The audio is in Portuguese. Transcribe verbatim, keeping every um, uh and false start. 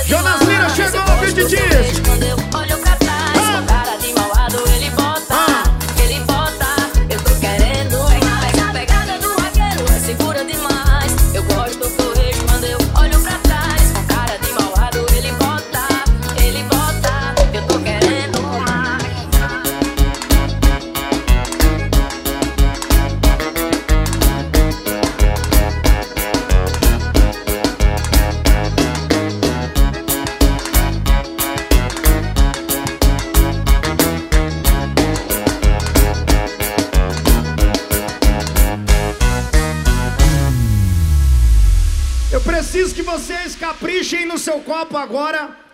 Jonas Lira chegou, o vídeo diz. Quando eu olho pra trás, com cara de malvado ele bota, ele bota. Eu tô querendo mais. A pegada do vaqueiro é segura demais. Eu gosto do correio quando eu olho pra trás, com cara de malvado ele bota, ele bota. Eu tô querendo mais. Eu preciso que vocês caprichem no seu copo agora.